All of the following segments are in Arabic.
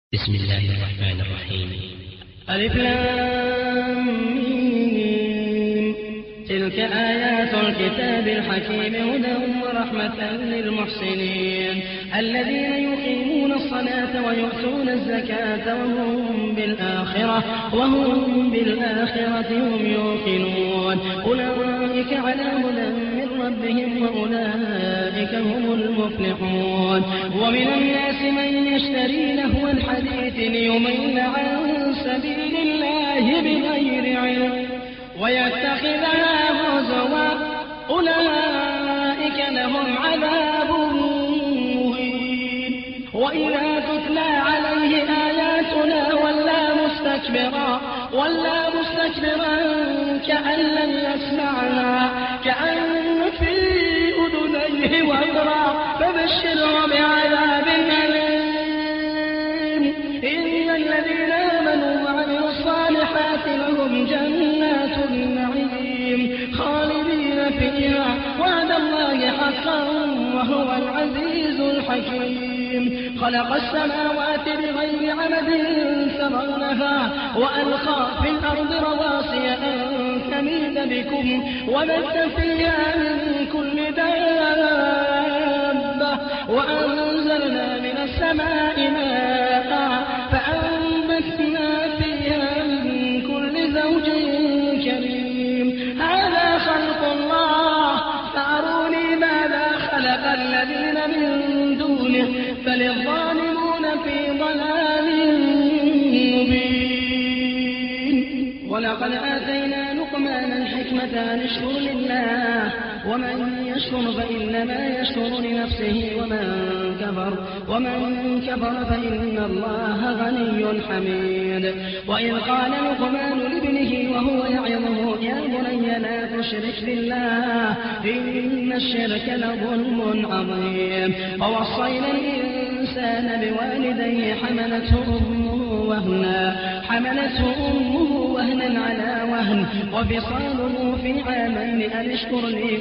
بسم الله الرحمن الرحيم. ألف لام ميم. تلك آيات الكتاب الحكيم هدى ورحمة للمحسنين الذين يقيمون الصلاة ويؤتون الزكاة وهم بالآخرة هم يوقنون أولئك على هدى من ربهم وأولئك هم المفلحون. ومن الناس من يشتري لهو الحديث ليضل عن سبيل الله بغير علم ويتخذها هزوا أولئك لهم عذاب مهين. وإذا تتلى عليه آياتنا ولا مستكبرا كأن لم يسمعها كأن في أذنيه وقرا فبشره بعذاب أليم. إن الذين آمنوا وعملوا الصالحات لهم جنات النعيم خالدين فيها وعد الله حقا وهو العزيز الحكيم. خلق السماوات بغير عمد ترونها وألقى في الأرض رواسي أن تميد بكم وبث فيها من كل دابة وأنزلنا من السماء ماء فأنبتنا فيها من كل زوج كريم. هذا خلق الله فأروني ماذا خلق الذين من دونه بل الظالمون في ضلال مبين. ولقد آتينا لقمان الحكمة أن اشكر لله ومن يشكر فإنما يشكر لنفسه ومن كفر فإن الله غني حميد. وإذ قال لقمان لابنه وهو يعظه يا بني لا تشرك بالله إن الشرك لظلم عظيم. ووصينا الإنسان بوالديه حملته أمه وهنا على وهن وفصاله في عامين أن اشكر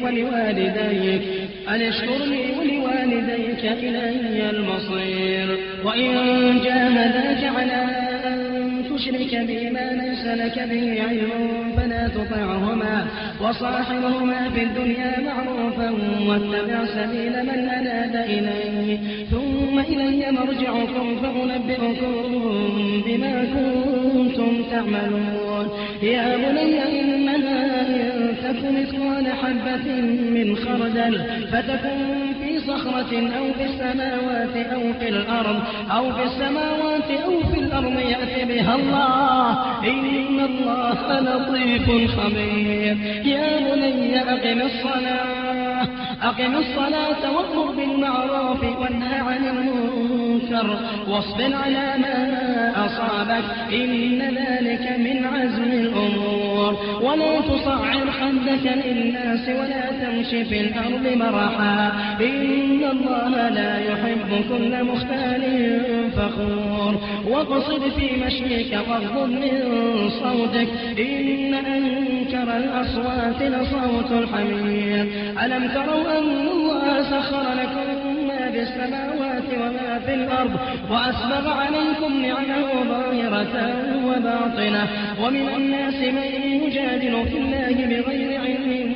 لي ولوالديك إلي المصير. وإن جاهداك على أن تشرك بي ما ليس لك به علم فلا تطعهما وصاحبهما في الدنيا معروفا واتبع سبيل من أناب إلي ثم إلي مرجعكم فأنبئكم بما كنتم تعملون. يا بني إنها إن تك مثقال حبة من خردل فتكن في صخرة أو في السماوات أو في الأرض يأتي بها الله إن الله لطيف خبير. يا بني أقم الصلاة وأمر بالمعروف وانه عن المنكر واصبر على ما أصابك إن ذلك من عزم الأمور. ولا تصعر خدك للناس ولا تمشي في الأرض مرحا إن الله لا يحب كل مختال فخور. واقصد في مشيك واغضض من صوتك إن أنكر الأصوات لصوت الحمير. ألم تروا أن الله سخر لكم ما في السماوات وما في الأرض وأسبغ عليكم نعمه ظاهرة وباطنة. ومن الناس من يجادل في الله بغير علم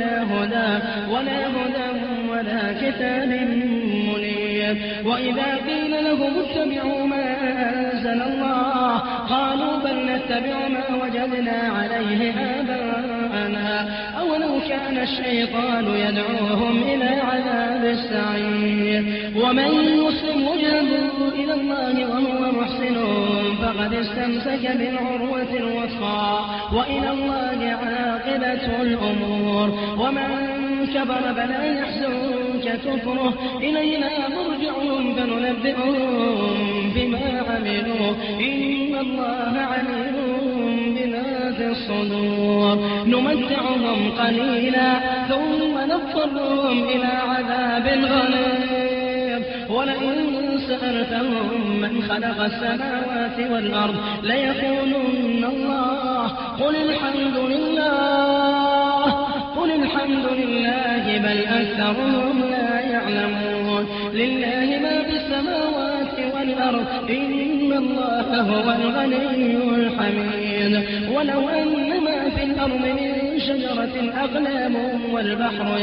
ولا كتاب منير. وإذا قيل لهم اتبعوا ما أنزل الله قالوا بل نتبع ما وجدنا عليه آباءنا أولو كان الشيطان يدعوهم إلى عذاب السعير. ومن يسلم وجهه إلى الله وهو محسن فقد استمسك بالعروة الوثقى وإلى الله عاقبة الأمور. ومن كفر فلا يحزنك كفره إلينا مرجعهم فننبئهم بما عملوا إن الله عليم بذات الصدور. نمتعهم قليلا ثم نضطرهم إلى عذاب غليظ. ولئن سألتهم من خلق السماوات والأرض ليقولن الله قل الحمد لله بل أكثرهم لا يعلمون. لله ما في السماوات والأرض إن الله هو الغني الحميد. ولو أن ما في الأرض من شجرة أقلام والبحر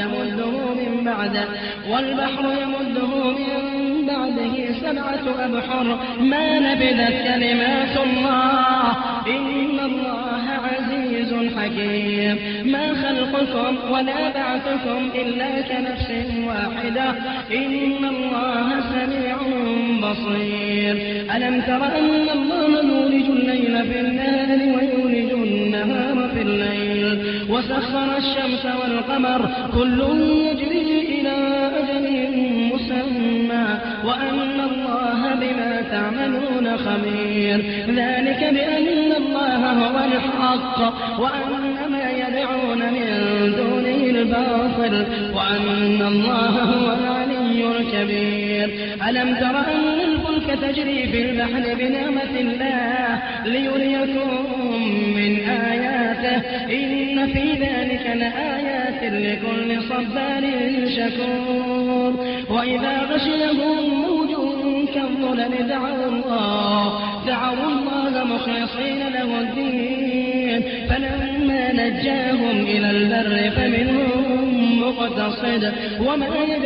يمده من بعده 7 أبحر ما نفدت كلمات الله إن الله عزيز حكيم. ما خلقكم ولا بعثكم إلا كنفس واحدة إن الله سميع بصير. ألم تر أن الله يولج الليل في النهار ويولج النهار في الليل وسخر الشمس والقمر كل يجري إلى أجل مسمى وأن الله بما تعملون خبير. ذلك بأن الله هو الحق وأن ما يدعون من دونه الباطل وأن الله هو العلي الكبير. ألم تر أن الفلك تجري في البحر بنعمة الله ليريكم من آياته إن في ذلك لآيات لكل صبار شكور. وإذا غشيهم موج كالظلل دعوا الله مخلصين له الدين فلما نجاهم إلى البر فمنهم مقتصد وما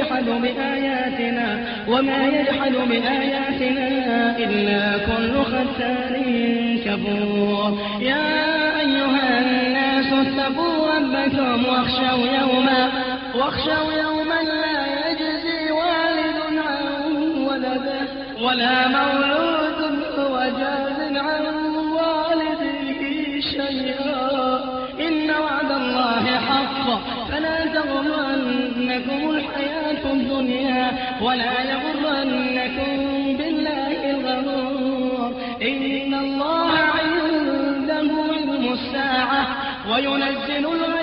يجحد بآياتنا إلا كل ختار كفور. يا أيها الناس اتقوا ربكم واخشوا يوما لا يجزي والد عن ولده ولا مولود هو جاز عن والده شيئا إن وعد الله حق فلا تغرنكم الحياة الدنيا ولا يغرنكم بالله الغرور. إن الله عنده علم الساعة وينزل